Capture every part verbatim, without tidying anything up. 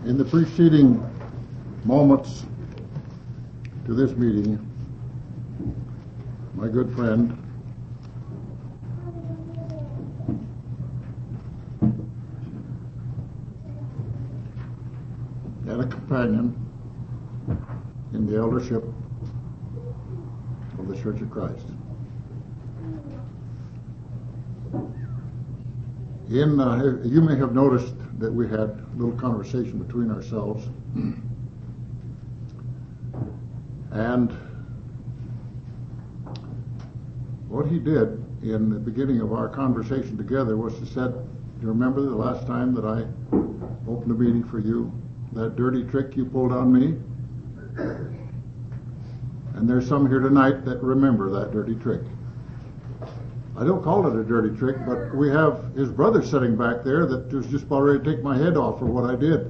In the preceding moments to this meeting, my good friend and a companion in the eldership of the Church of Christ. In, uh, you may have noticed that we had a little conversation between ourselves, and what he did in the beginning of our conversation together was to say, do you remember the last time that I opened a meeting for you, that dirty trick you pulled on me? And there's some here tonight that remember that dirty trick. I don't call it a dirty trick, but we have his brother sitting back there that was just about ready to take my head off for what I did.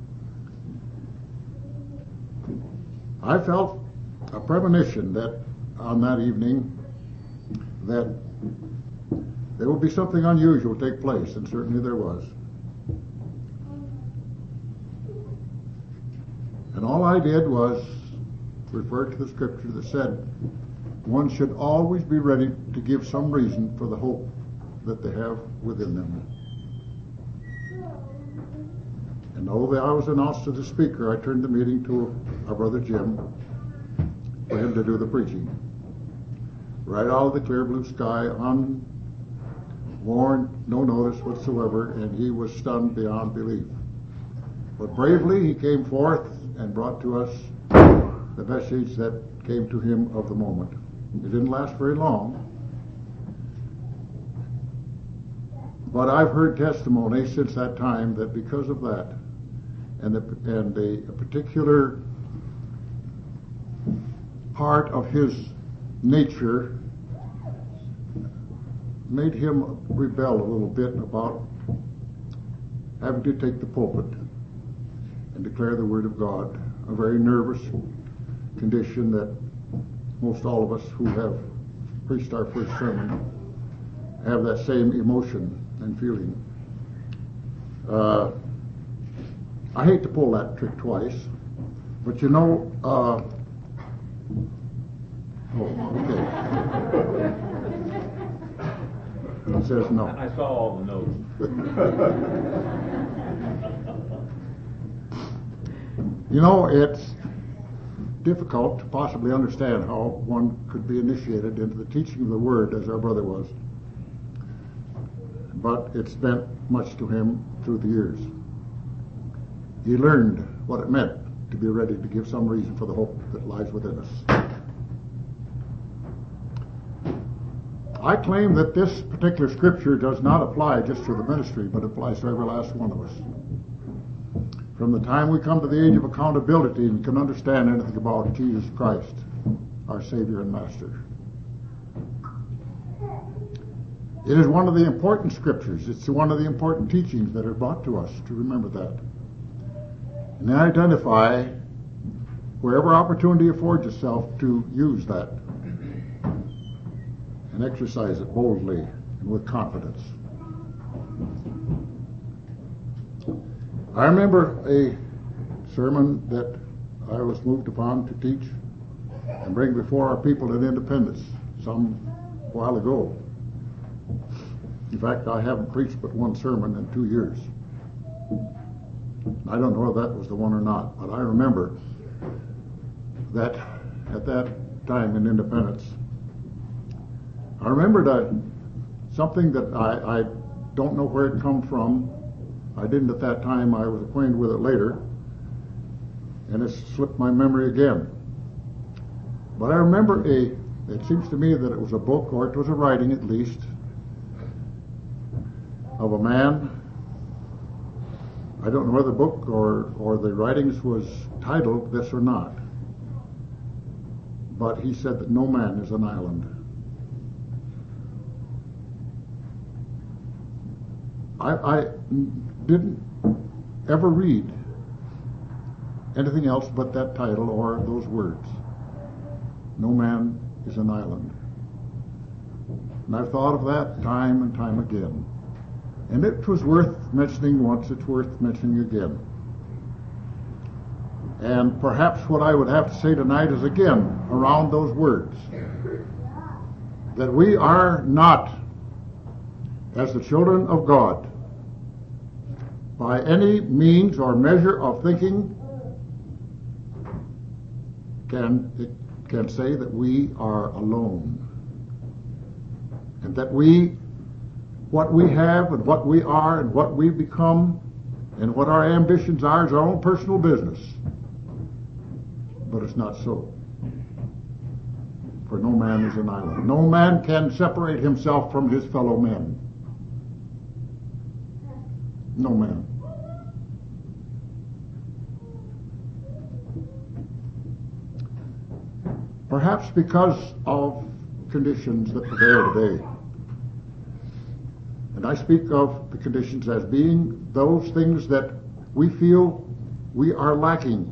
I felt a premonition that on that evening that there would be something unusual take place, and certainly there was. And all I did was refer to the scripture that said one should always be ready to give some reason for the hope that they have within them. And though I was announced as the speaker, I turned the meeting to our brother Jim for him to do the preaching. Right out of the clear blue sky, unwarned, no notice whatsoever, and he was stunned beyond belief. But bravely he came forth and brought to us the message that came to him of the moment. It didn't last very long, but I've heard testimony since that time that because of that and the, and a, a particular part of his nature made him rebel a little bit about having to take the pulpit and declare the Word of God, a very nervous condition that most all of us who have preached our first sermon have that same emotion and feeling. Uh, I hate to pull that trick twice, but you know, uh, oh, okay. It says no. I saw all the notes. You know, it's difficult to possibly understand how one could be initiated into the teaching of the Word as our brother was. But it's meant much to him through the years. He learned what it meant to be ready to give some reason for the hope that lies within us. I claim that this particular scripture does not apply just to the ministry, but applies to every last one of us. From the time we come to the age of accountability and can understand anything about Jesus Christ, our Savior and Master. It is one of the important scriptures. It's one of the important teachings that are brought to us to remember that. And then identify wherever opportunity affords itself to use that and exercise it boldly and with confidence. I remember a sermon that I was moved upon to teach and bring before our people in Independence some while ago. In fact, I haven't preached but one sermon in two years. I don't know if that was the one or not, but I remember that at that time in Independence, I remembered uh, something that I, I don't know where it come from. I didn't at that time. I was acquainted with it later, and it slipped my memory again. But I remember a, it seems to me that it was a book, or it was a writing at least, of a man. I don't know whether the book or, or the writings was titled this or not, but he said that no man is an island. I, I didn't ever read anything else but that title or those words. No man is an island. And I've thought of that time and time again. And it was worth mentioning once, it's worth mentioning again. And perhaps what I would have to say tonight is again around those words, that we are not, as the children of God, by any means or measure of thinking, can it can say that we are alone, and that we, what we have and what we are and what we become and what our ambitions are is our own personal business. But it's not so. For no man is an island. No man can separate himself from his fellow men. No man. Perhaps because of conditions that prevail today. And I speak of the conditions as being those things that we feel we are lacking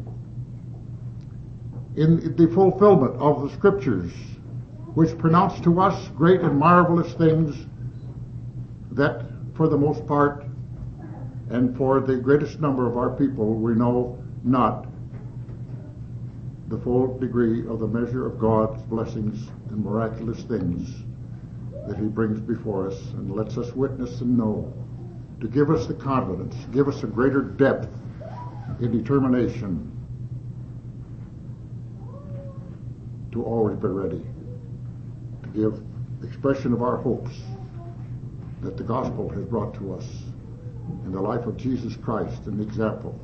in the fulfillment of the Scriptures, which pronounce to us great and marvelous things that, for the most part, and for the greatest number of our people, we know not the full degree of the measure of God's blessings and miraculous things that He brings before us and lets us witness and know, to give us the confidence, give us a greater depth in determination to always be ready to give expression of our hopes that the gospel has brought to us in the life of Jesus Christ, an example.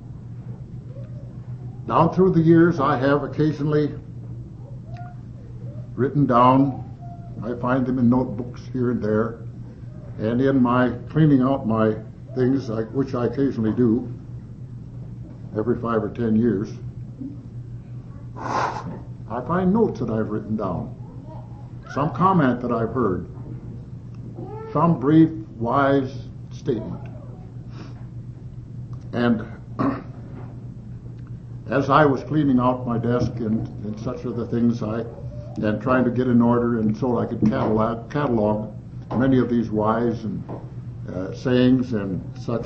Down through the years, I have occasionally written down, I find them in notebooks here and there, and in my cleaning out my things, I, which I occasionally do every five or ten years, I find notes that I've written down, some comment that I've heard, some brief, wise statement. And as I was cleaning out my desk and, and such of the things I, and trying to get in order, and so I could catalog, catalog many of these wise and uh, sayings and such,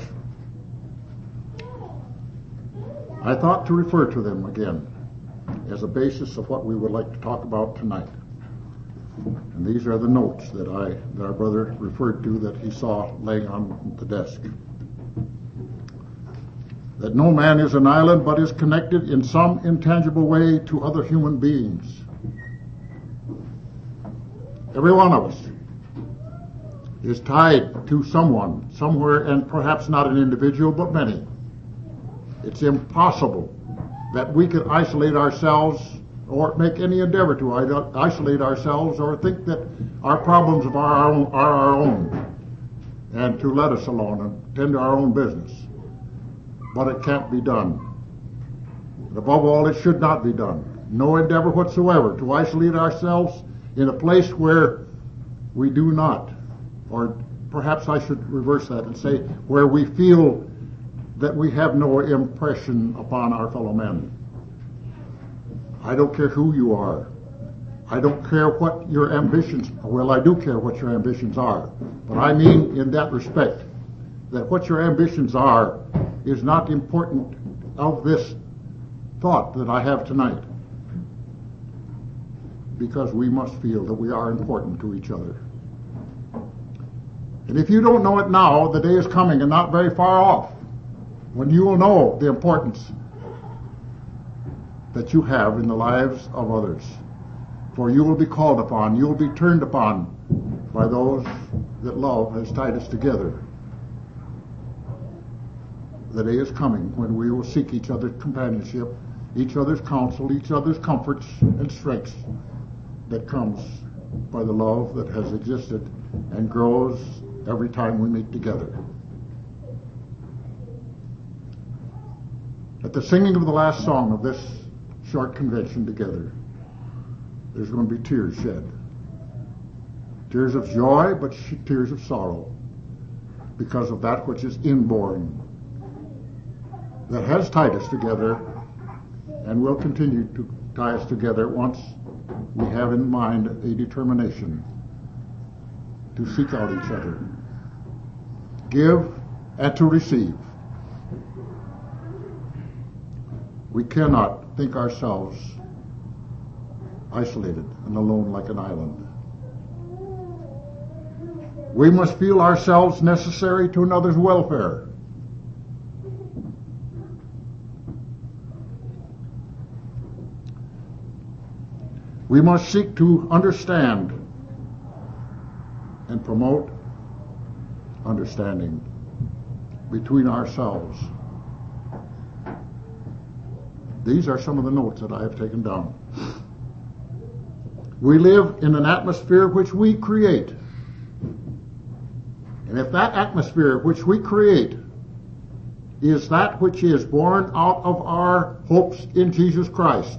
I thought to refer to them again as a basis of what we would like to talk about tonight. And these are the notes that I, that our brother referred to, that he saw laying on the desk. That no man is an island, but is connected in some intangible way to other human beings. Every one of us is tied to someone, somewhere, and perhaps not an individual, but many. It's impossible that we could isolate ourselves or make any endeavor to isolate ourselves or think that our problems are our own, are our own and to let us alone and tend to our own business. But it can't be done. And above all, it should not be done. No endeavor whatsoever to isolate ourselves in a place where we do not, or perhaps I should reverse that and say where we feel that we have no impression upon our fellow men. I don't care who you are. I don't care what your ambitions are. Well, I do care what your ambitions are. But I mean in that respect, that what your ambitions are is not important of this thought that I have tonight. Because we must feel that we are important to each other. And if you don't know it now, the day is coming and not very far off, when you will know the importance that you have in the lives of others. For you will be called upon, you will be turned upon by those that love has tied us together. The day is coming when we will seek each other's companionship, each other's counsel, each other's comforts and strengths that comes by the love that has existed and grows every time we meet together. At the singing of the last song of this short convention together, there's going to be tears shed. Tears of joy, but tears of sorrow, because of that which is inborn, that has tied us together and will continue to tie us together once we have in mind a determination to seek out each other, give and to receive. We cannot think ourselves isolated and alone like an island. We must feel ourselves necessary to another's welfare. We must seek to understand and promote understanding between ourselves. These are some of the notes that I have taken down. We live in an atmosphere which we create. And if that atmosphere which we create is that which is born out of our hopes in Jesus Christ,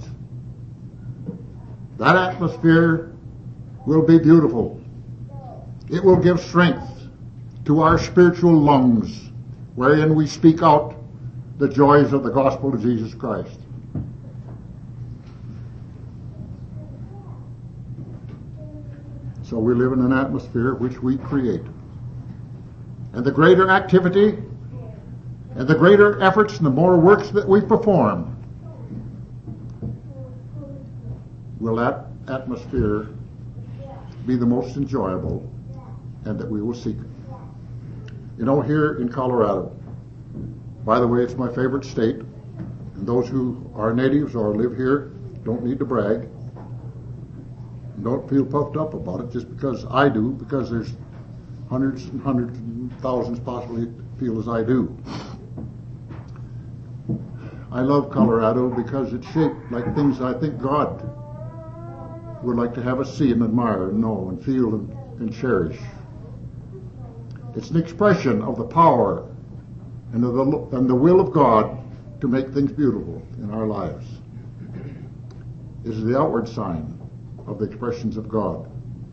that atmosphere will be beautiful. It will give strength to our spiritual lungs, wherein we speak out the joys of the gospel of Jesus Christ. So we live in an atmosphere which we create. And the greater activity and the greater efforts and the more works that we perform, will that atmosphere be the most enjoyable and that we will seek. You know, here in Colorado, by the way, it's my favorite state, and those who are natives or live here don't need to brag. Don't feel puffed up about it just because I do, because there's hundreds and hundreds and thousands possibly feel as I do. I love Colorado because it's shaped like things I think God would like to have us see and admire and know and feel and, and cherish. It's an expression of the power and, of the, and the will of God to make things beautiful in our lives. It is the outward sign of the expressions of God.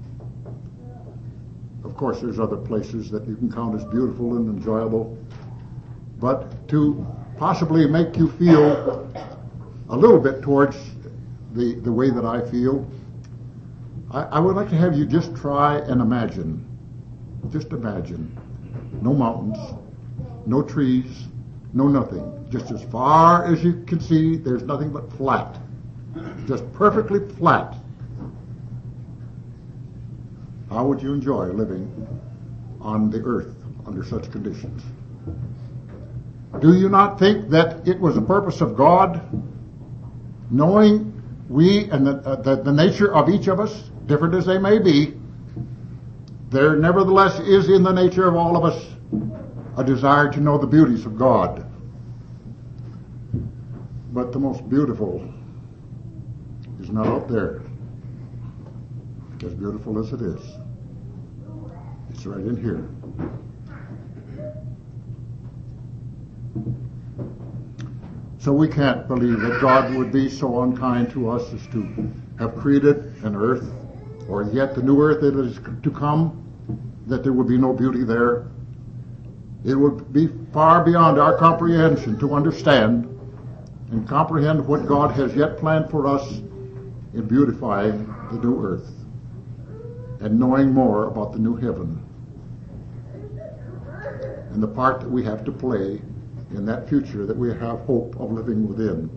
Of course, there's other places that you can count as beautiful and enjoyable, but to possibly make you feel a little bit towards the, the way that I feel, I, I would like to have you just try and imagine, just imagine, no mountains, no trees, no nothing. Just as far as you can see, there's nothing but flat. Just perfectly flat. How would you enjoy living on the earth under such conditions? Do you not think that it was the purpose of God, knowing we and the, uh, the, the nature of each of us, different as they may be, there nevertheless is in the nature of all of us a desire to know the beauties of God. But the most beautiful is not out there, as beautiful as it is. It's right in here. So we can't believe that God would be so unkind to us as to have created an earth, or yet the new earth that is to come, that there would be no beauty there. It would be far beyond our comprehension to understand and comprehend what God has yet planned for us in beautifying the new earth and knowing more about the new heaven and the part that we have to play in that future that we have hope of living within.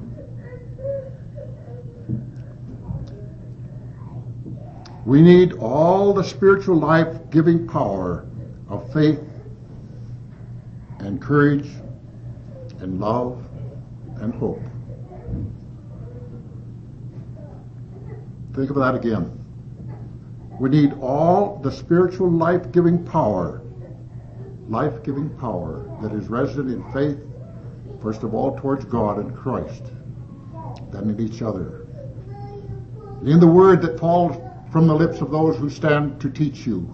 We need all the spiritual life-giving power of faith and courage and love and hope. Think of that again. We need all the spiritual life-giving power, life-giving power that is resident in faith, first of all towards God and Christ, then in each other. In the word that falls from the lips of those who stand to teach you.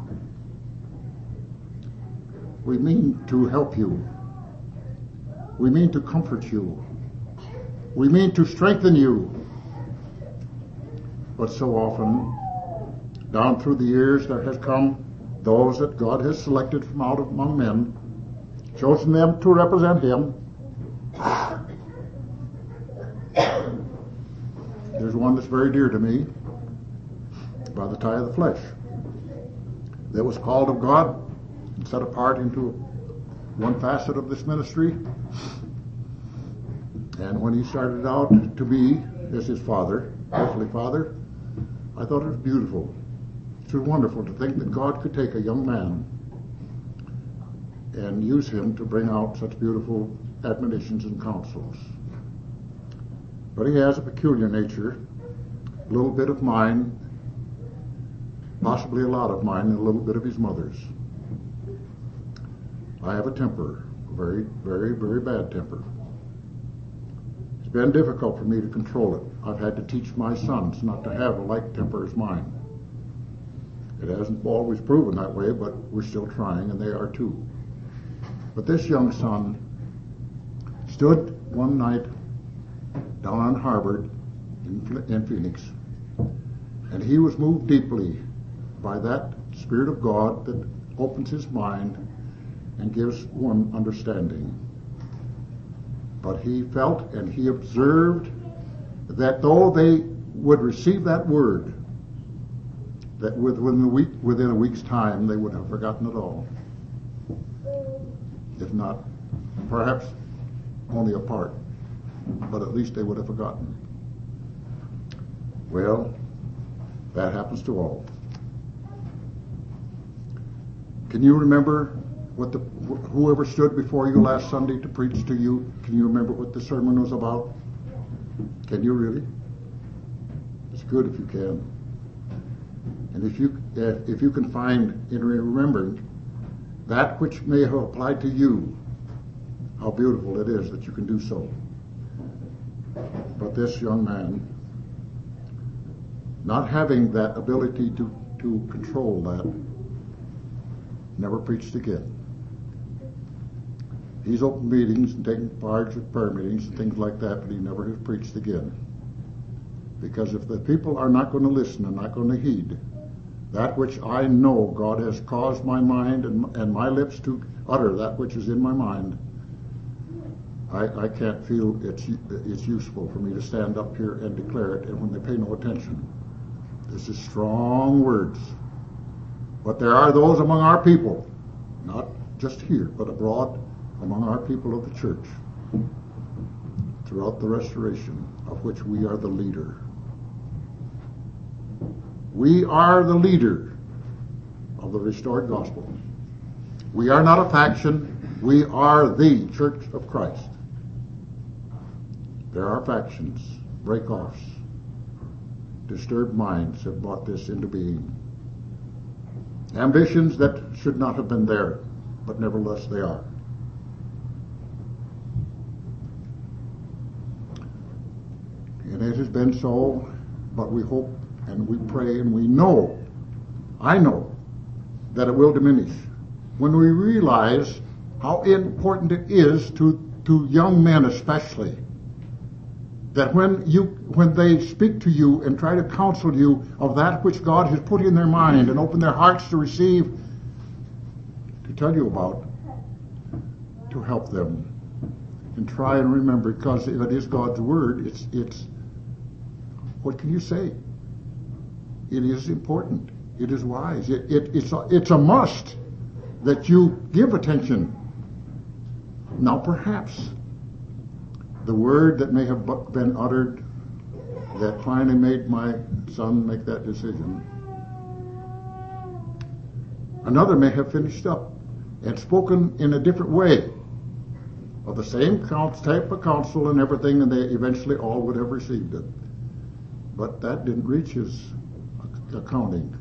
We mean to help you. We mean to comfort you. We mean to strengthen you. But so often, down through the years, there has come those that God has selected from out among men, chosen them to represent Him. There's one that's very dear to me, by the tie of the flesh, that was called of God and set apart into one facet of this ministry. And when he started out to be as his father, earthly father, I thought it was beautiful. It was wonderful to think that God could take a young man and use him to bring out such beautiful admonitions and counsels. But he has a peculiar nature, a little bit of mine, possibly a lot of mine, and a little bit of his mother's. I have a temper, a very, very, very bad temper. It's been difficult for me to control it. I've had to teach my sons not to have a like temper as mine. It hasn't always proven that way, but we're still trying, and they are too. But this young son stood one night down on Harvard in, in Phoenix, and he was moved deeply by that Spirit of God that opens his mind and gives one understanding. But he felt and he observed that though they would receive that word, that within a week, within a week's time, they would have forgotten it all. If not, perhaps only a part, but at least they would have forgotten. Well, that happens to all. Can you remember what the whoever stood before you last Sunday to preach to you? Can you remember what the sermon was about? Can you really? It's good if you can. And if you if you can find in remembering that which may have applied to you, how beautiful it is that you can do so. But this young man, not having that ability to, to control that, never preached again. He's opened meetings and taken part of prayer meetings and things like that, but he never has preached again. Because if the people are not going to listen and not going to heed that which I know God has caused my mind and, and my lips to utter, that which is in my mind, I, I can't feel it's, it's useful for me to stand up here and declare it, and when they pay no attention. This is strong words. But there are those among our people, not just here, but abroad, among our people of the church, throughout the restoration, of which we are the leader. We are the leader of the restored gospel. We are not a faction. We are the Church of Christ. There are factions, break-offs. Disturbed minds have brought this into being. Ambitions that should not have been there, but nevertheless they are. And it has been so, but we hope and we pray and we know, I know, that it will diminish when we realize how important it is to, to young men especially, that when you when they speak to you and try to counsel you of that which God has put in their mind and open their hearts to receive, to tell you about, to help them and try and remember, because if it is God's word, it's it's what can you say? It is important. It is wise. It, it, it's, a, it's a must that you give attention. Now perhaps the word that may have been uttered that finally made my son make that decision, another may have finished up and spoken in a different way of the same type of counsel and everything, and they eventually all would have received it. But that didn't reach his accounting.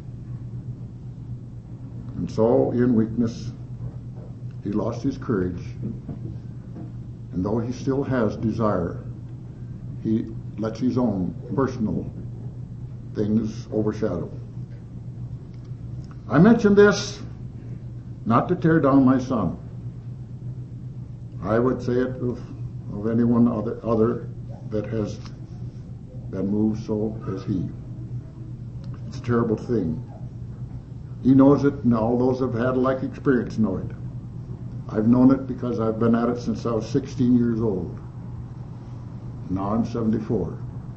And so, in weakness, he lost his courage. And though he still has desire, he lets his own personal things overshadow. I mention this not to tear down my son. I would say it of, of anyone other, other that has been moved so as he. It's a terrible thing. He knows it, and all those who have had a like experience know it. I've known it because I've been at it since I was sixteen years old. Now I'm seventy-four.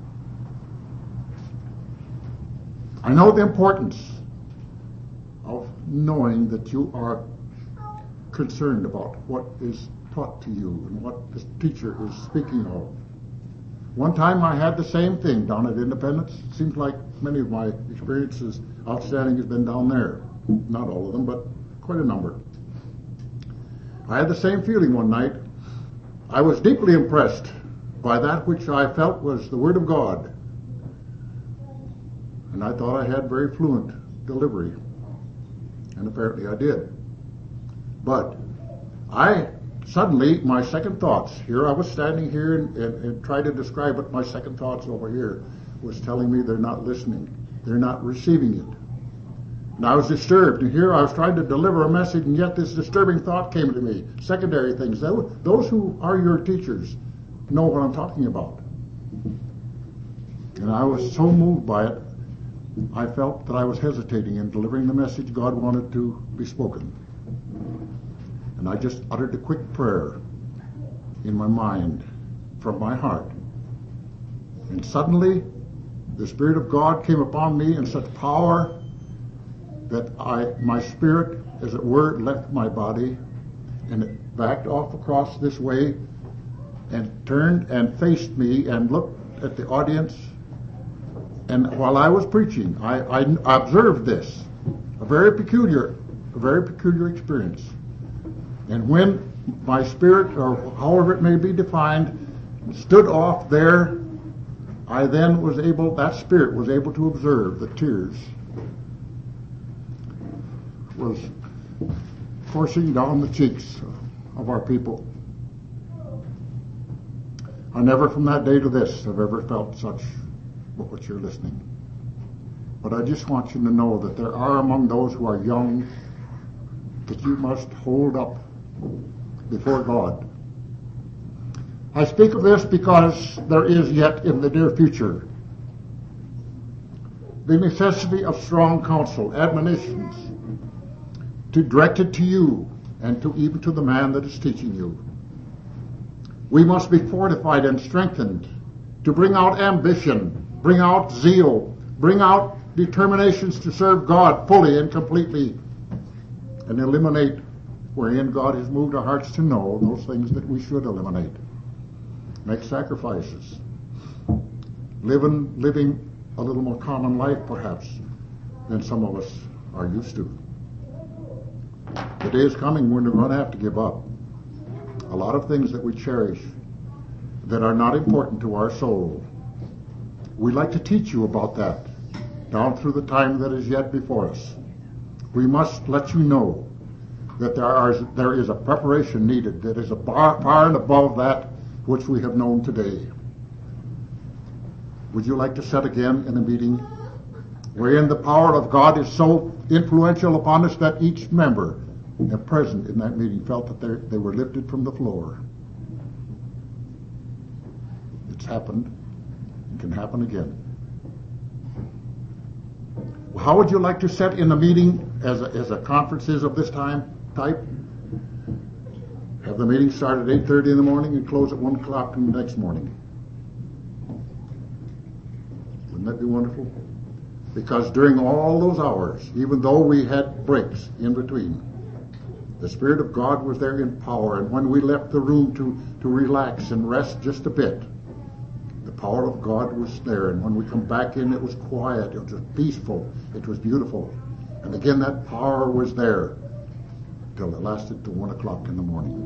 I know the importance of knowing that you are concerned about what is taught to you and what this teacher is speaking of. One time I had the same thing down at Independence. It seems like many of my experiences outstanding has been down there. Not all of them, but quite a number. I had the same feeling one night. I was deeply impressed by that which I felt was the Word of God. And I thought I had very fluent delivery. And apparently I did. But I suddenly, my second thoughts, here I was standing here and, and, and tried to describe it, my second thoughts over here was telling me they're not listening. They're not receiving it. And I was disturbed. And here I was trying to deliver a message, and yet this disturbing thought came to me. Secondary things. Those who are your teachers know what I'm talking about. And I was so moved by it, I felt that I was hesitating in delivering the message God wanted to be spoken. And I just uttered a quick prayer in my mind, from my heart. And suddenly, the Spirit of God came upon me in such power that I, my spirit, as it were, left my body, and it backed off across this way, and turned and faced me and looked at the audience. And while I was preaching, I, I observed this, a very peculiar, a very peculiar experience. And when my spirit, or however it may be defined, stood off there, I then was able, that spirit was able to observe the tears was coursing down the cheeks of our people. I never from that day to this have ever felt such what you're listening. But I just want you to know that there are among those who are young that you must hold up before God. I speak of this because there is yet in the near future the necessity of strong counsel, admonitions, to direct it to you and to even to the man that is teaching you. We must be fortified and strengthened to bring out ambition, bring out zeal, bring out determinations to serve God fully and completely, and eliminate wherein God has moved our hearts to know those things that we should eliminate. Make sacrifices. Living, living a little more common life, perhaps, than some of us are used to. The day is coming when we're going to have to give up a lot of things that we cherish that are not important to our soul. We'd like to teach you about that down through the time that is yet before us. We must let you know that there, are, there is a preparation needed that is a bar, far and above that which we have known today. Would you like to sit again in a meeting wherein the power of God is so influential upon us that each member and present in that meeting felt that they were lifted from the floor? It's happened. It can happen again. How would you like to sit in a meeting as a, as a conference is of this time type? Have the meeting start at eight thirty in the morning and close at one o'clock in the next morning. Wouldn't that be wonderful? Because during all those hours, even though we had breaks in between, the Spirit of God was there in power. And when we left the room to, to relax and rest just a bit, the power of God was there. And when we come back in, it was quiet, it was peaceful, it was beautiful. And again, that power was there till it lasted till one o'clock in the morning.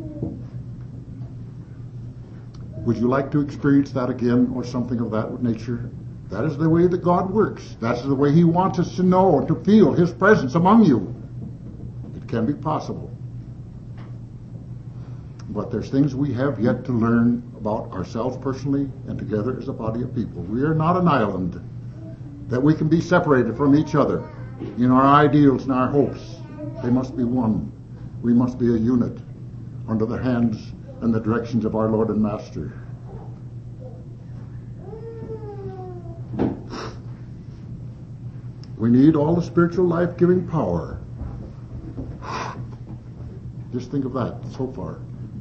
Would you like to experience that again, or something of that nature? That is the way that God works. That's the way He wants us to know and to feel His presence among you. It can be possible. But there's things we have yet to learn about ourselves personally and together as a body of people. We are not an island that we can be separated from each other in our ideals and our hopes. They must be one. We must be a unit under the hands and the directions of our Lord and Master. We need all the spiritual life-giving power. Just think of that so far.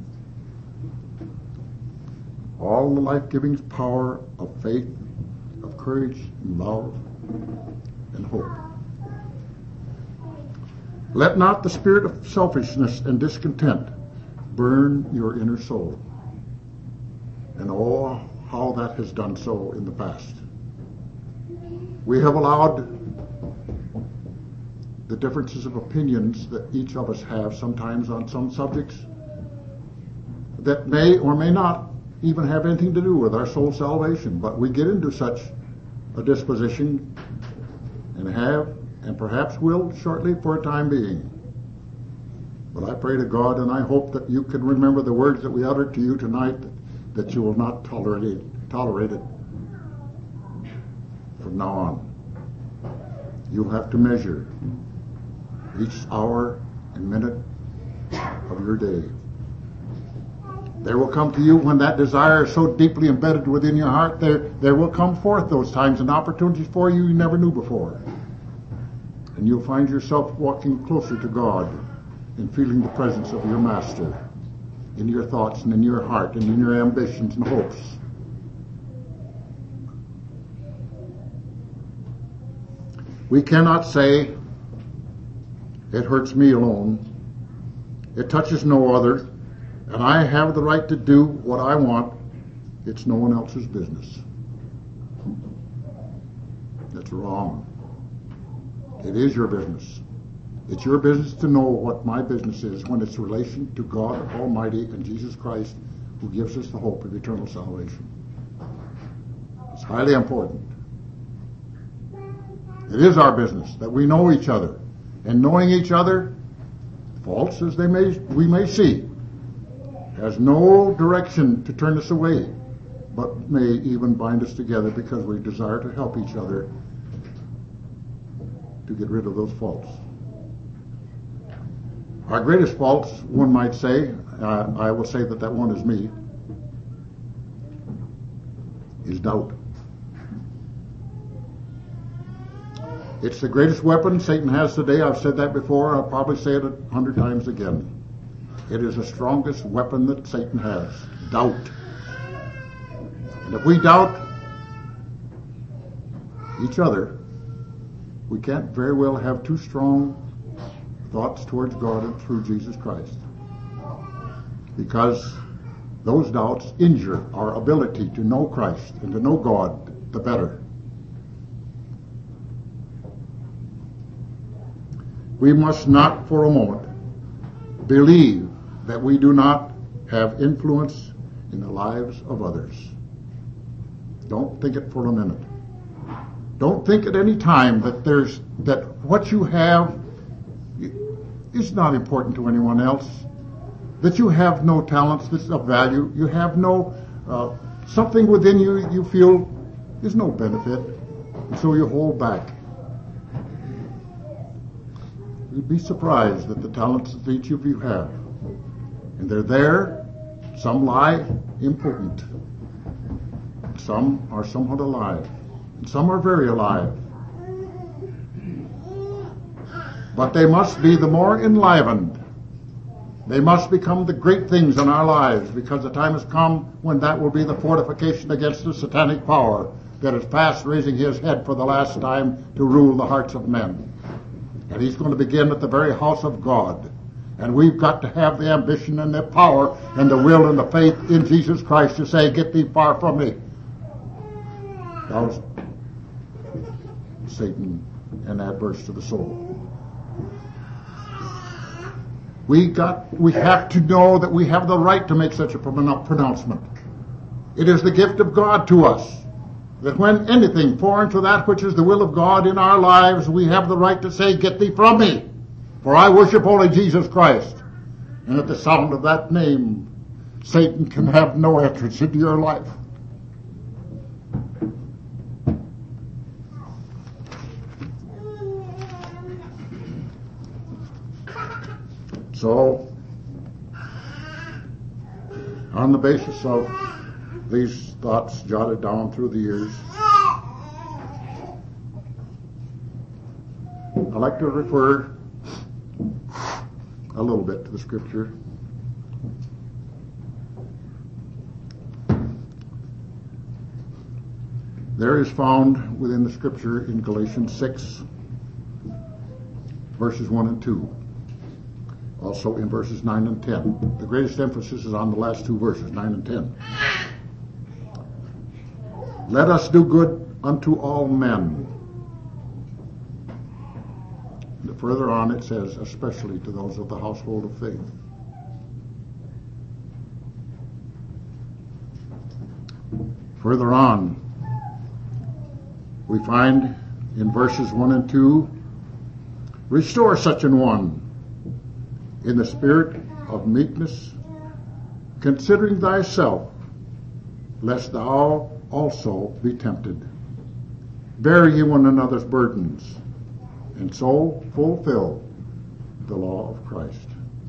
All the life-giving power of faith, of courage, and love, and hope. Let not the spirit of selfishness and discontent burn your inner soul. And oh, how that has done so in the past. We have allowed the differences of opinions that each of us have sometimes on some subjects that may or may not even have anything to do with our soul salvation, but we get into such a disposition and have and perhaps will shortly for a time being. But I pray to God, and I hope that you can remember the words that we uttered to you tonight, that, that you will not tolerate it, tolerate it from now on. You'll have to measure each hour and minute of your day. There will come to you when that desire is so deeply embedded within your heart, there, there will come forth those times and opportunities for you you never knew before. And you'll find yourself walking closer to God and feeling the presence of your Master in your thoughts and in your heart and in your ambitions and hopes. We cannot say, it hurts me alone, it touches no other, and I have the right to do what I want. It's no one else's business. That's wrong. It is your business. It's your business to know what my business is when it's relation to God Almighty and Jesus Christ, who gives us the hope of eternal salvation. It's highly important. It is our business that we know each other, and knowing each other, faults as they may we may see, has no direction to turn us away, but may even bind us together because we desire to help each other to get rid of those faults. Our greatest faults, one might say, uh, I will say that that one is me, is doubt. It's the greatest weapon Satan has today. I've said that before. I'll probably say it a hundred times again. It is the strongest weapon that Satan has. Doubt. And if we doubt each other, we can't very well have too strong thoughts towards God and through Jesus Christ. Because those doubts injure our ability to know Christ and to know God the better. We must not for a moment believe that we do not have influence in the lives of others. Don't think it for a minute. Don't think at any time that there's that what you have is not important to anyone else, that you have no talents that's of value, you have no uh, something within you you feel is no benefit, and so you hold back. You'd be surprised at the talents that each of you have. And they're there. Some lie impotent. Some are somewhat alive. And some are very alive. But they must be the more enlivened. They must become the great things in our lives, because the time has come when that will be the fortification against the satanic power that is fast raising his head for the last time to rule the hearts of men. And he's going to begin at the very house of God. And we've got to have the ambition and the power and the will and the faith in Jesus Christ to say, get thee far from me. That was Satan and adverse to the soul. We got, we have to know that we have the right to make such a pronouncement. It is the gift of God to us, that when anything foreign to that which is the will of God in our lives, we have the right to say, get thee from me, for I worship only Jesus Christ. And at the sound of that name, Satan can have no entrance into your life. So, on the basis of these thoughts jotted down through the years, I like to refer a little bit to the scripture. There is found within the scripture in Galatians six, verses one and two. Also in verses nine and ten. The greatest emphasis is on the last two verses, nine and ten. Let us do good unto all men. And further on it says, especially to those of the household of faith. Further on, we find in verses one and two, restore such an one in the spirit of meekness, considering thyself, lest thou also be tempted. Bear ye one another's burdens, and so fulfill the law of Christ.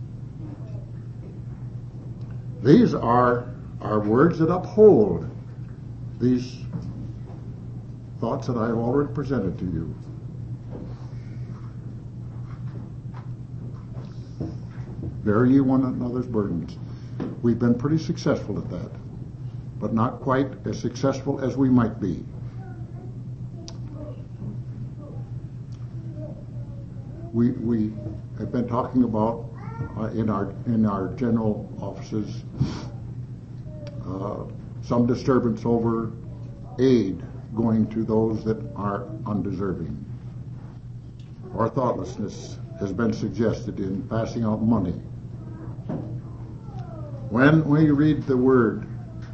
These are our words that uphold these thoughts that I have already presented to you. Bear ye one another's burdens. We've been pretty successful at that, but not quite as successful as we might be. We we have been talking about uh, in our in our general offices uh, some disturbance over aid going to those that are undeserving, or thoughtlessness has been suggested in passing out money. When we read the Word,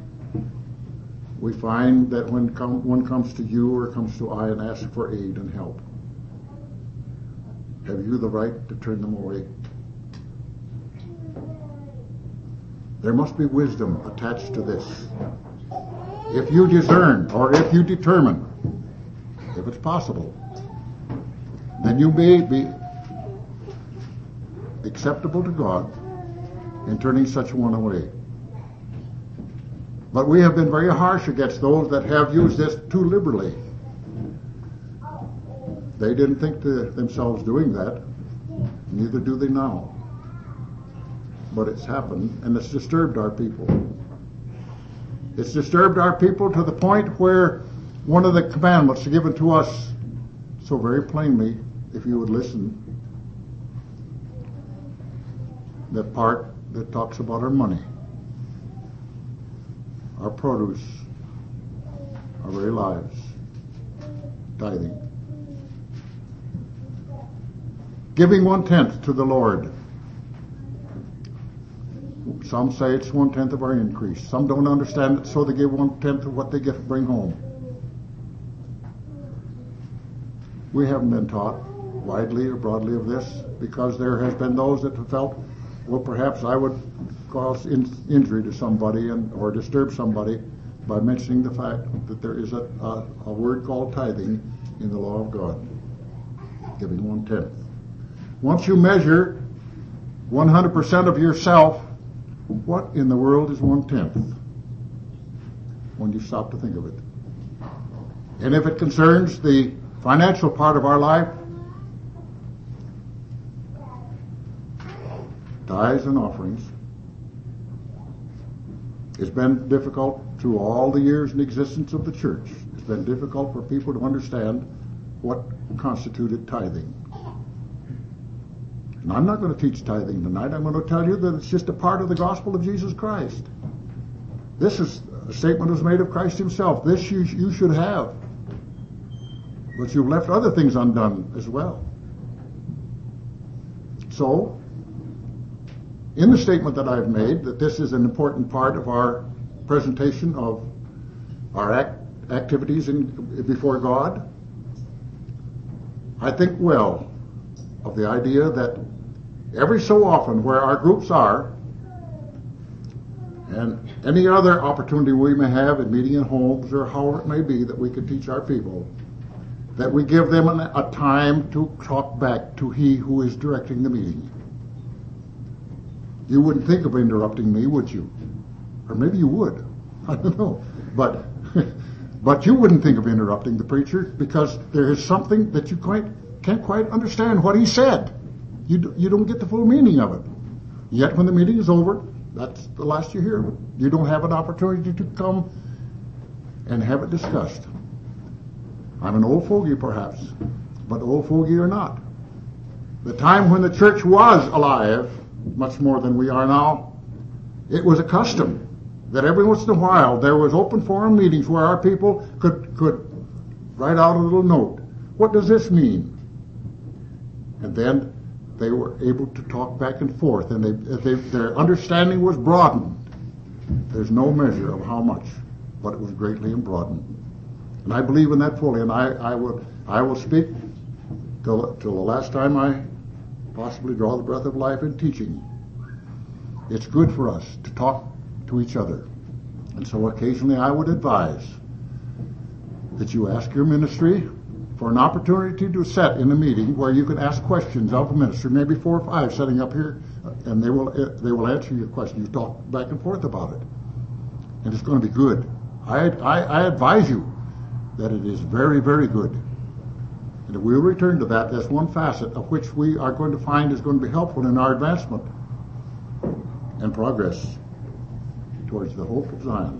we find that when come, one comes to you or comes to I and asks for aid and help, have you the right to turn them away? There must be wisdom attached to this. If you discern, or if you determine, if it's possible, then you may be acceptable to God in turning such one away. But we have been very harsh against those that have used this too liberally. They didn't think to themselves doing that. Neither do they now. But it's happened, and it's disturbed our people. It's disturbed our people to the point where one of the commandments given to us so very plainly, if you would listen, the part that talks about our money, our produce, our very lives, tithing. Giving one-tenth to the Lord. Some say it's one-tenth of our increase. Some don't understand it, so they give one-tenth of what they get to bring home. We haven't been taught widely or broadly of this, because there has been those that have felt, well, perhaps I would cause in- injury to somebody and or disturb somebody by mentioning the fact that there is a, a, a word called tithing in the law of God. Giving one-tenth. Once you measure one hundred percent of yourself, what in the world is one-tenth? When you stop to think of it. And if it concerns the financial part of our life, tithes and offerings, it's been difficult through all the years in existence of the church. It's been difficult for people to understand what constituted tithing. And I'm not going to teach tithing tonight. I'm going to tell you that it's just a part of the gospel of Jesus Christ. This is a statement was made of Christ himself. This you, you should have. But you've left other things undone as well. So, in the statement that I've made, that this is an important part of our presentation of our act, activities in, before God, I think well of the idea that every so often where our groups are, and any other opportunity we may have in meeting in homes or however it may be that we can teach our people, that we give them an, a time to talk back to he who is directing the meeting. You wouldn't think of interrupting me, would you? Or maybe you would. I don't know. But but you wouldn't think of interrupting the preacher, because there is something that you quite can't quite understand what he said. You do, you don't get the full meaning of it. Yet when the meeting is over, that's the last you hear of it. You don't have an opportunity to come and have it discussed. I'm an old fogey perhaps, but old fogey or not, the time when the church was alive much more than we are now, it was a custom that every once in a while there was open forum meetings where our people could, could write out a little note. What does this mean? And then they were able to talk back and forth, and they, they, their understanding was broadened. There's no measure of how much, but it was greatly broadened. And I believe in that fully, and I, I will I will speak till, till the last time I possibly draw the breath of life in teaching. It's good for us to talk to each other. And so occasionally I would advise that you ask your ministry for an opportunity to sit in a meeting where you can ask questions of the ministry, maybe four or five sitting up here, and they will they will answer your question. You talk back and forth about it, and it's going to be good. I, I, I advise you that it is very, very good. And we'll return to that. That's one facet of which we are going to find is going to be helpful in our advancement and progress towards the hope of Zion.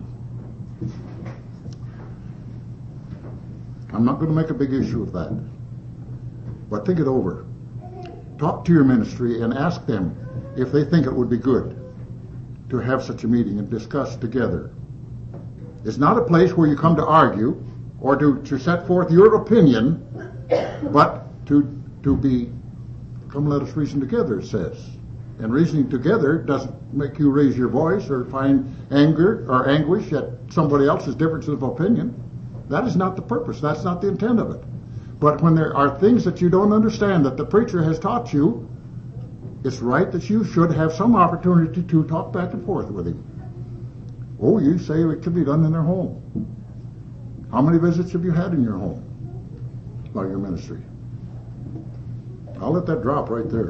I'm not going to make a big issue of that, but think it over. Talk to your ministry and ask them if they think it would be good to have such a meeting and discuss together. It's not a place where you come to argue or to, to set forth your opinion, but to to be, come let us reason together, it says. And reasoning together doesn't make you raise your voice or find anger or anguish at somebody else's difference of opinion. That is not the purpose. That's not the intent of it. But when there are things that you don't understand that the preacher has taught you, it's right that you should have some opportunity to talk back and forth with him. Oh, you say it can be done in their home. How many visits have you had in your home by your ministry? I'll let that drop right there.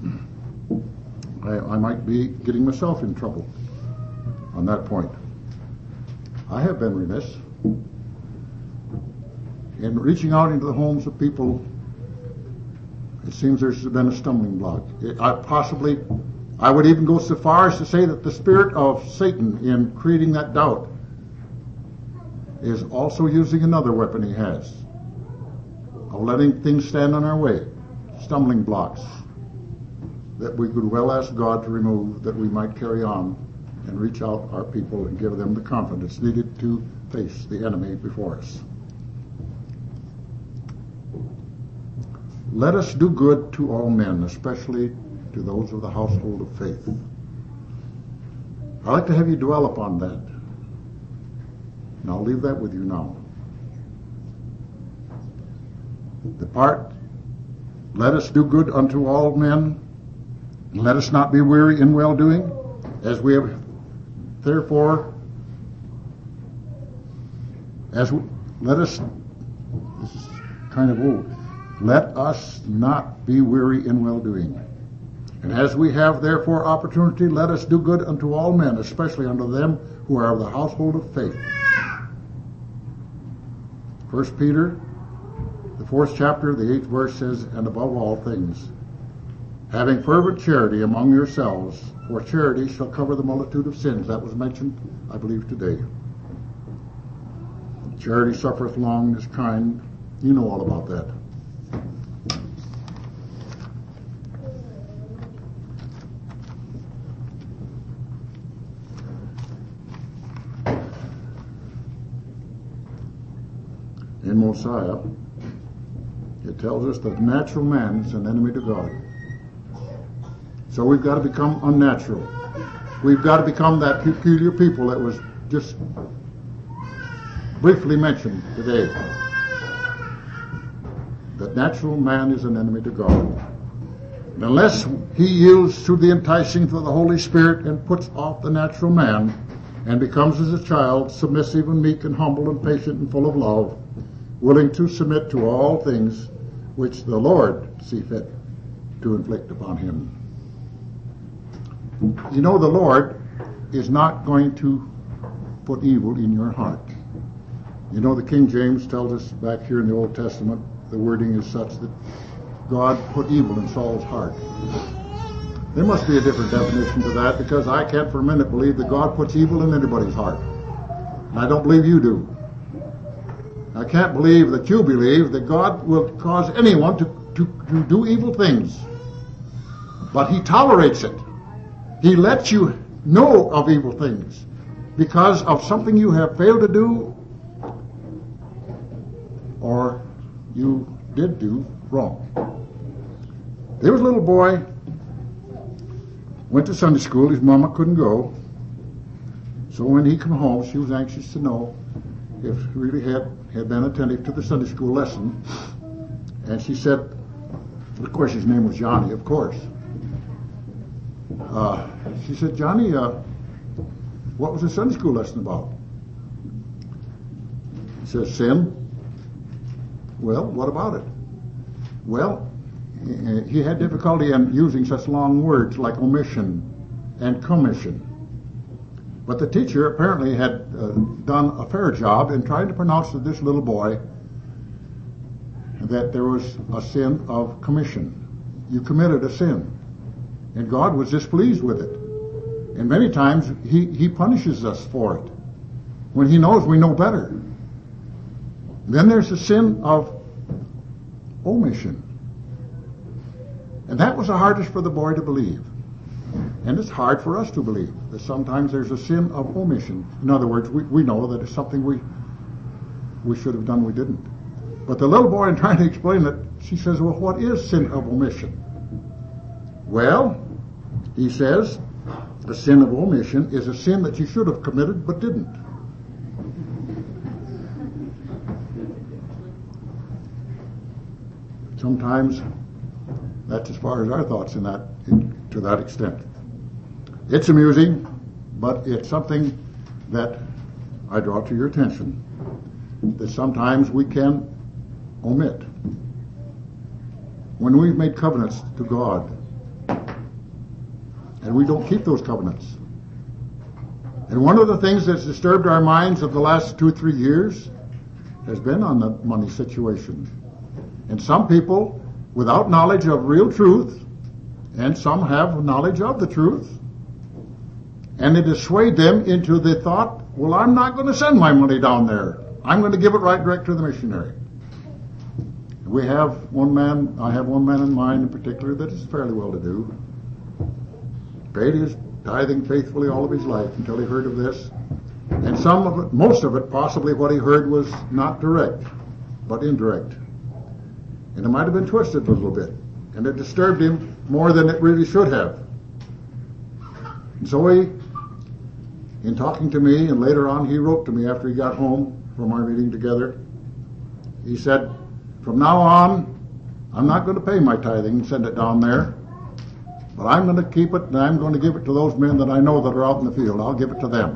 I, I might be getting myself in trouble on that point. I have been remiss in reaching out into the homes of people. It seems there's been a stumbling block. It, I possibly, I would even go so far as to say that the spirit of Satan in creating that doubt is also using another weapon he has, of letting things stand on our way, stumbling blocks that we could well ask God to remove, that we might carry on and reach out our people and give them the confidence needed to face the enemy before us. Let us do good to all men, especially to those of the household of faith. I'd like to have you dwell upon that. And I'll leave that with you now. The part, let us do good unto all men, and let us not be weary in well-doing, as we have, therefore, as we, let us, this is kind of old, let us not be weary in well-doing. And as we have therefore opportunity, let us do good unto all men, especially unto them who are of the household of faith. First Peter, the fourth chapter, the eighth verse says, and above all things, having fervent charity among yourselves, for charity shall cover the multitude of sins. That was mentioned, I believe, today. Charity suffereth long and is kind. You know all about that. In Mosiah, it tells us that the natural man is an enemy to God. So we've got to become unnatural. We've got to become that peculiar people that was just briefly mentioned today. That natural man is an enemy to God. And unless he yields to the enticings of the Holy Spirit and puts off the natural man and becomes as a child, submissive and meek and humble and patient and full of love, willing to submit to all things which the Lord see fit to inflict upon him. You know, the Lord is not going to put evil in your heart. You know, the King James tells us back here in the Old Testament, the wording is such that God put evil in Saul's heart. There must be a different definition to that, because I can't for a minute believe that God puts evil in anybody's heart. And I don't believe you do. I can't believe that you believe that God will cause anyone to, to, to do evil things. But he tolerates it. He lets you know of evil things because of something you have failed to do or you did do wrong. There was a little boy, went to Sunday school. His mama couldn't go. So when he came home, she was anxious to know if he really had, had been attentive to the Sunday school lesson. And she said, of course his name was Johnny, of course. Uh, she said, Johnny, uh, what was the Sunday school lesson about? He says, sin. Well, what about it? Well, he had difficulty in using such long words like omission and commission. But the teacher apparently had uh, done a fair job in trying to pronounce to this little boy that there was a sin of commission. You committed a sin. And God was displeased with it. And many times he, he punishes us for it when he knows we know better. Then there's the sin of omission. And that was the hardest for the boy to believe. And it's hard for us to believe that sometimes there's a sin of omission. In other words, we, we know that it's something we we should have done, we didn't. But the little boy, in trying to explain it, she says, well, what is sin of omission? Well, he says, the sin of omission is a sin that you should have committed but didn't. Sometimes that's as far as our thoughts in that, in, to that extent. It's amusing, but it's something that I draw to your attention, that sometimes we can omit. When we've made covenants to God, and we don't keep those covenants. And one of the things that's disturbed our minds of the last two or three years has been on the money situation. And some people, without knowledge of real truth, and some have knowledge of the truth, and it has swayed them into the thought, well, I'm not going to send my money down there. I'm going to give it right direct to the missionary. We have one man, I have one man in mind in particular that is fairly well to do. Paid his tithing faithfully all of his life until he heard of this. And some of it, most of it, possibly what he heard was not direct, but indirect. And it might have been twisted a little bit. And it disturbed him more than it really should have. And so he, in talking to me, and later on he wrote to me after he got home from our meeting together, he said, from now on, I'm not going to pay my tithing and send it down there, but I'm going to keep it and I'm going to give it to those men that I know that are out in the field. I'll give it to them.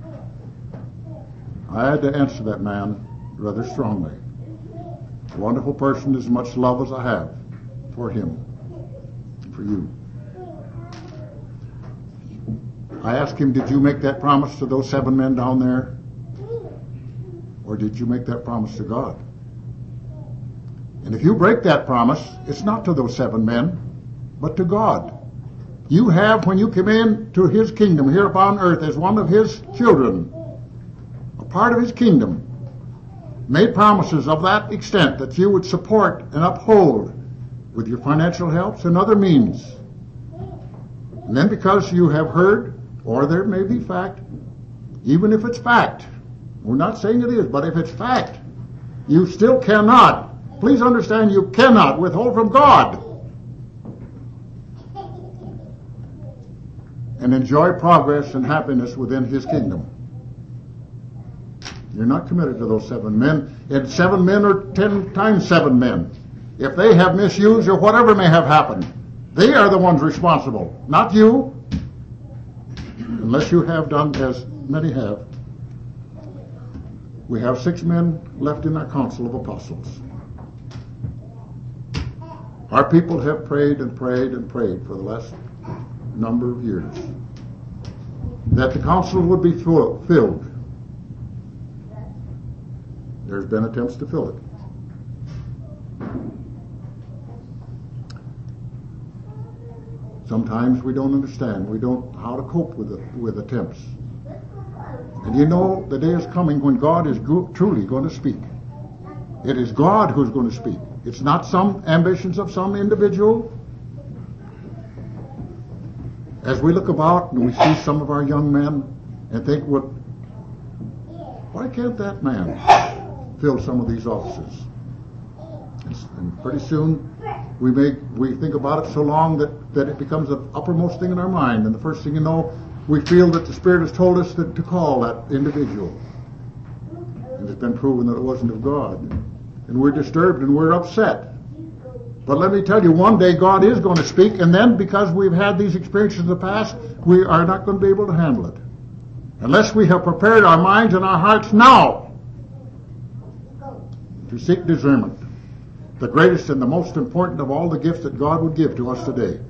I had to answer that man rather strongly. A wonderful person, as much love as I have for him, for you. I asked him, did you make that promise to those seven men down there? Or did you make that promise to God? And if you break that promise, it's not to those seven men, but to God. You have, when you come in to his kingdom here upon earth as one of his children, a part of his kingdom, made promises of that extent that you would support and uphold with your financial helps and other means. And then because you have heard, or there may be fact, even if it's fact, we're not saying it is, but if it's fact, you still cannot, please understand, you cannot withhold from God and enjoy progress and happiness within his kingdom. You're not committed to those seven men. And seven men or ten times seven men. If they have misused or whatever may have happened, they are the ones responsible, not you. Unless you have done as many have. We have six men left in our council of apostles. Our people have prayed and prayed and prayed for the last number of years that the council would be full, filled. There's been attempts to fill it. Sometimes we don't understand. We don't how to cope with it, with attempts. And you know, the day is coming when God is go- truly going to speak. It is God who's going to speak. It's not some ambitions of some individual. As we look about and we see some of our young men and think, well, why can't that man fill some of these offices? And pretty soon we may we think about it so long that, that it becomes the uppermost thing in our mind. And the first thing you know, we feel that the Spirit has told us that to call that individual. And it's been proven that it wasn't of God. And we're disturbed and we're upset. But let me tell you, one day God is going to speak, and then because we've had these experiences in the past, we are not going to be able to handle it. Unless we have prepared our minds and our hearts now to seek discernment. The greatest and the most important of all the gifts that God would give to us today.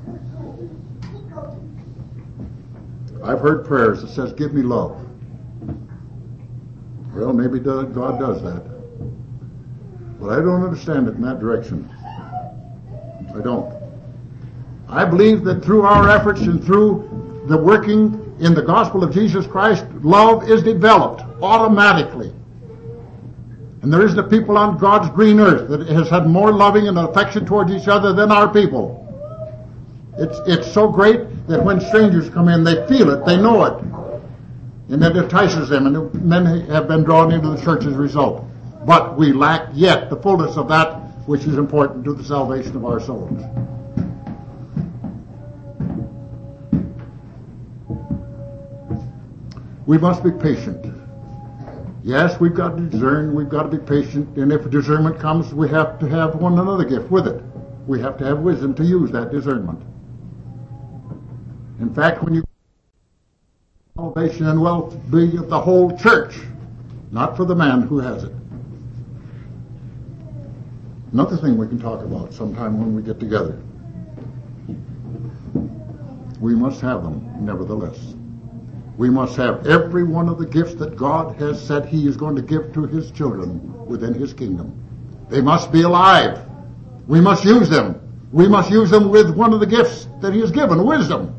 I've heard prayers that says, give me love. Well, maybe God does that. But I don't understand it in that direction. I don't. I believe that through our efforts and through the working in the gospel of Jesus Christ, love is developed automatically. And there isn't a people on God's green earth that has had more loving and affection towards each other than our people. It's it's so great that when strangers come in, they feel it, they know it. And it entices them, and men have been drawn into the church as a result. But we lack yet the fullness of that which is important to the salvation of our souls. We must be patient. Yes, we've got to discern, we've got to be patient, and if discernment comes, we have to have one another gift with it. We have to have wisdom to use that discernment. In fact, when you salvation and well-being of the whole church, not for the man who has it. Another thing we can talk about sometime when we get together. We must have them, nevertheless. We must have every one of the gifts that God has said He is going to give to His children within His kingdom. They must be alive. We must use them. We must use them with one of the gifts that He has given, wisdom.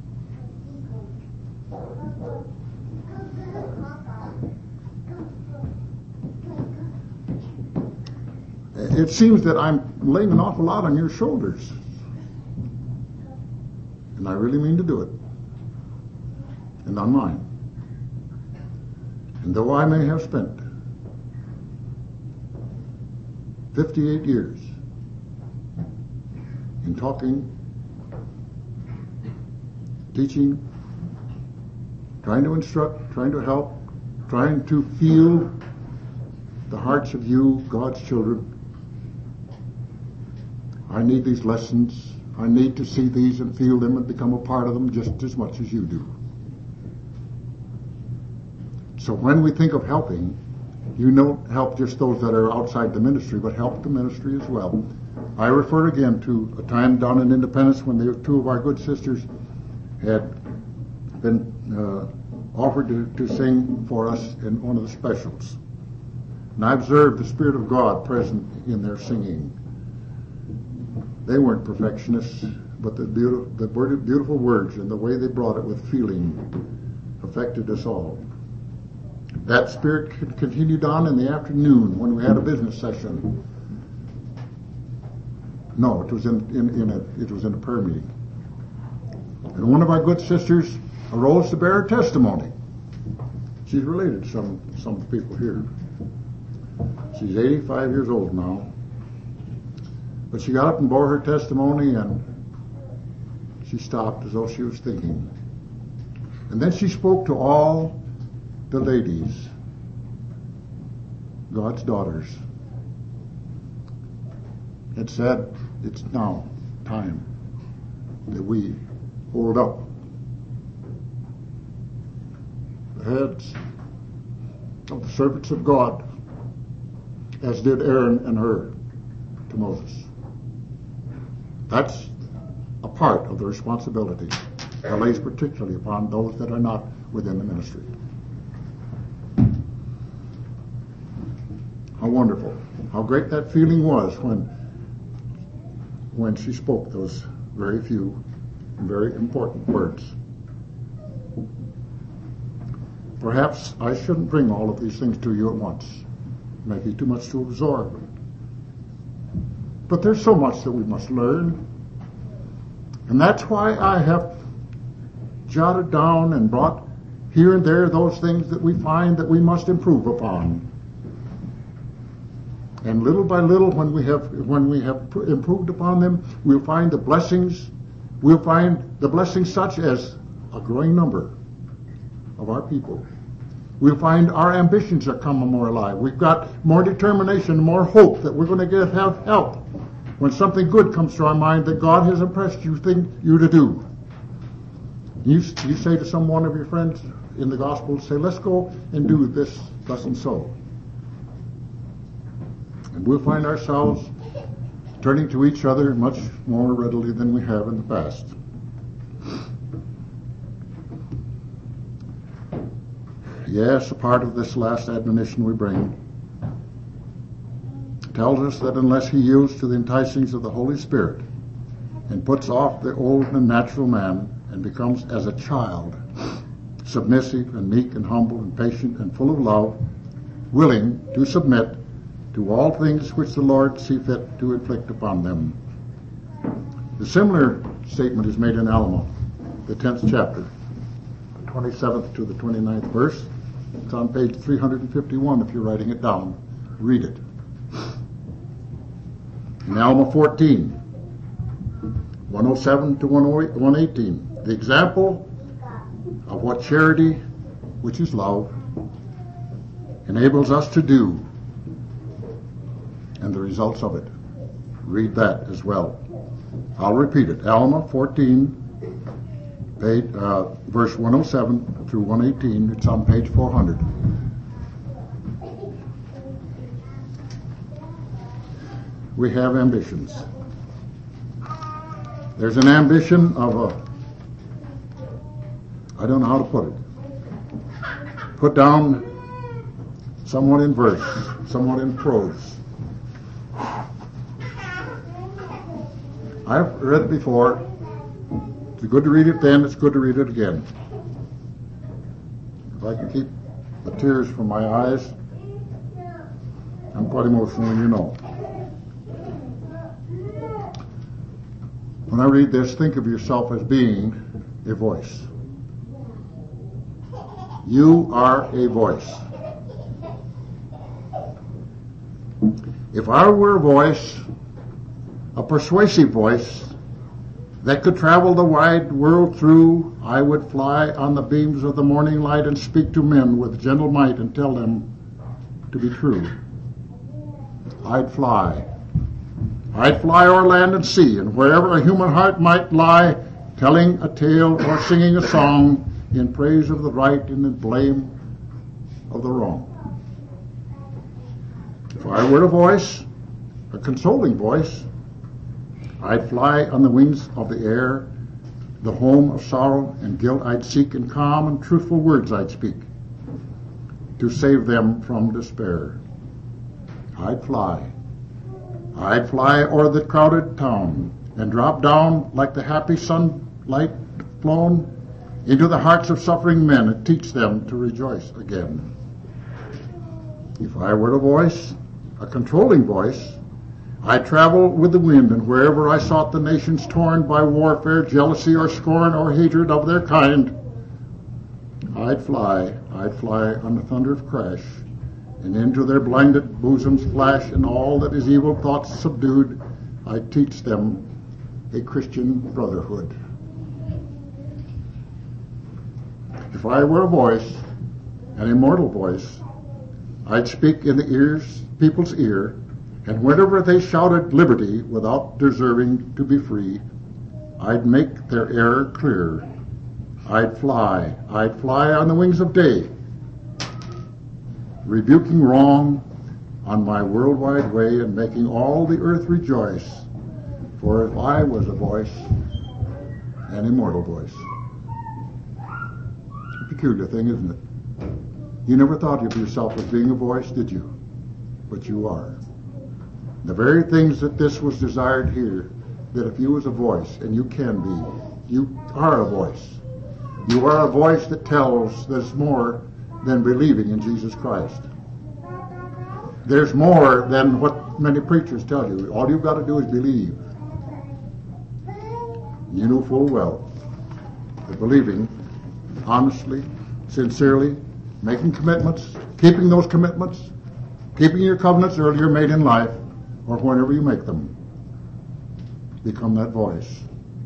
It seems that I'm laying an awful lot on your shoulders. And I really mean to do it. And on mine. And though I may have spent fifty-eight years in talking, teaching, trying to instruct, trying to help, trying to feel the hearts of you, God's children, I need these lessons. I need to see these and feel them and become a part of them just as much as you do. So when we think of helping, you don't help just those that are outside the ministry, but help the ministry as well. I refer again to a time down in Independence when the two of our good sisters had been uh, offered to, to sing for us in one of the specials. And I observed the Spirit of God present in their singing. They weren't perfectionists, but the beautiful, the beautiful words and the way they brought it with feeling affected us all. That spirit continued on in the afternoon when we had a business session. No, it was in, in, in a it was in a prayer meeting. And one of our good sisters arose to bear her testimony. She's related to some some of the people here. She's eighty-five years old now. But she got up and bore her testimony, and she stopped as though she was thinking. And then she spoke to all the ladies, God's daughters, and said, it's now time that we hold up the heads of the servants of God, as did Aaron and Hur to Moses. That's a part of the responsibility that lays particularly upon those that are not within the ministry. How wonderful. How great that feeling was when when she spoke those very few and very important words. Perhaps I shouldn't bring all of these things to you at once. It may be too much to absorb. But there's so much that we must learn. And that's why I have jotted down and brought here and there those things that we find that we must improve upon. And little by little, when we have when we have improved upon them, we'll find the blessings. We'll find the blessings such as a growing number of our people. We'll find our ambitions are coming more alive. We've got more determination, more hope that we're going to get have help when something good comes to our mind that God has impressed you think you to do. You you say to some one of your friends in the gospel, say, let's go and do this, thus and so. And we'll find ourselves turning to each other much more readily than we have in the past. Yes, a part of this last admonition we bring tells us that unless he yields to the enticings of the Holy Spirit and puts off the old and natural man and becomes as a child, submissive and meek and humble and patient and full of love, willing to submit to all things which the Lord see fit to inflict upon them. The similar statement is made in Alma, the tenth chapter, the twenty-seventh to the twenty-ninth verse. It's on page three hundred fifty-one if you're writing it down. Read it. In Alma fourteen, one oh seven to one eighteen, the example of what charity, which is love, enables us to do, and the results of it. Read that as well. I'll repeat it. Alma fourteen, page, uh, verse one oh seven through one eighteen. It's on page four hundred. We have ambitions. There's an ambition of a, I don't know how to put it, put down somewhat in verse, somewhat in prose. I've read it before. It's good to read it then, it's good to read it again. If I can keep the tears from my eyes, I'm quite emotional, you know. When I read this, think of yourself as being a voice. You are a voice. If I were a voice, a persuasive voice that could travel the wide world through, I would fly on the beams of the morning light and speak to men with gentle might and tell them to be true. I'd fly. I'd fly o'er land and sea, and wherever a human heart might lie, telling a tale or singing a song in praise of the right and in blame of the wrong. If I were a voice, a consoling voice, I'd fly on the wings of the air, the home of sorrow and guilt I'd seek, and calm and truthful words I'd speak to save them from despair. I'd fly. I'd fly o'er the crowded town and drop down like the happy sunlight flown into the hearts of suffering men and teach them to rejoice again. If I were a voice, a controlling voice, I'd travel with the wind, and wherever I sought the nations torn by warfare, jealousy, or scorn, or hatred of their kind, I'd fly, I'd fly on the thunder of crash, and into their blinded bosoms flash, and all that is evil thoughts subdued, I'd teach them a Christian brotherhood. If I were a voice, an immortal voice, I'd speak in the ears, people's ear, and whenever they shouted liberty without deserving to be free, I'd make their error clear. I'd fly, I'd fly on the wings of day, rebuking wrong on my worldwide way and making all the earth rejoice. For if I was a voice, an immortal voice. A peculiar thing, isn't it? You never thought of yourself as being a voice, did you? But you are. The very things that this was desired here, that if you was a voice, and you can be, you are a voice. You are a voice that tells there's more than believing in Jesus Christ. There's more than what many preachers tell you. All you've got to do is believe. You know full well that believing honestly, sincerely, making commitments, keeping those commitments, keeping your covenants earlier made in life, or whenever you make them. Become that voice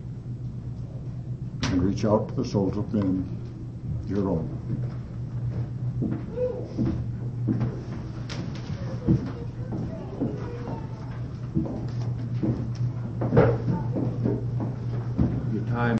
and reach out to the souls of men, your own.